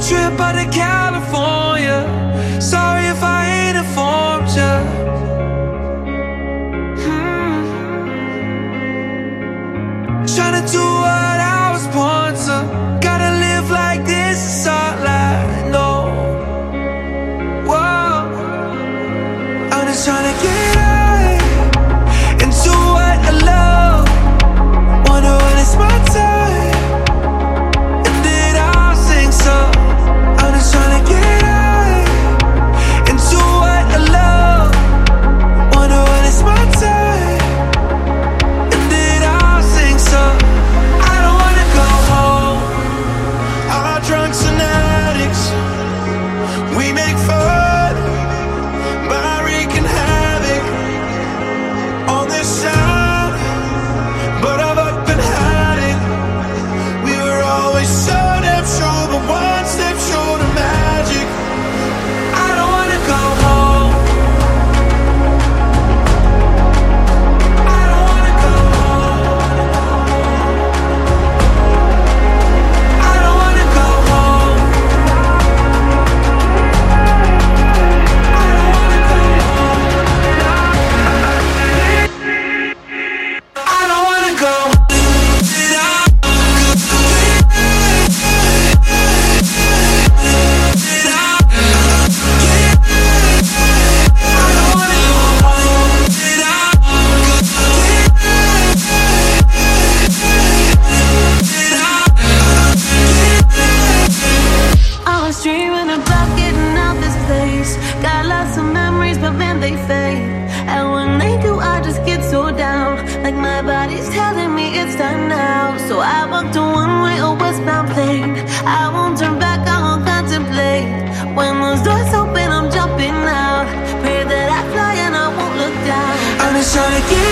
trip out to California. Sorry if I ain't informed ya. Tryna do what I was born to. Gotta live like this, it's all I know. Whoa, I'm just tryna get out into what I love. Wonder when it's my time, and then I'll sing some. I'm just tryna get out into what I love. Wonder when it's my time, and then I'll sing some. I don't wanna go home. Our drunks and addicts, we make fun by wreaking havoc on this sound. But I've up and had it. We were always so damn sure, but one step short of magic. I don't wanna go home. I don't wanna go home. I don't wanna go home. I don't wanna go home. I don't wanna go home. I was dreaming about getting out this place. Got lots of memories, but man, they fade. And when they do, I just get so down. Like my body's telling me it's time now. So I walked a one-way or westbound plane. I won't turn back, I won't contemplate. When those doors open, I'm jumping out. Pray that I fly and I won't look down. I'm just tryna get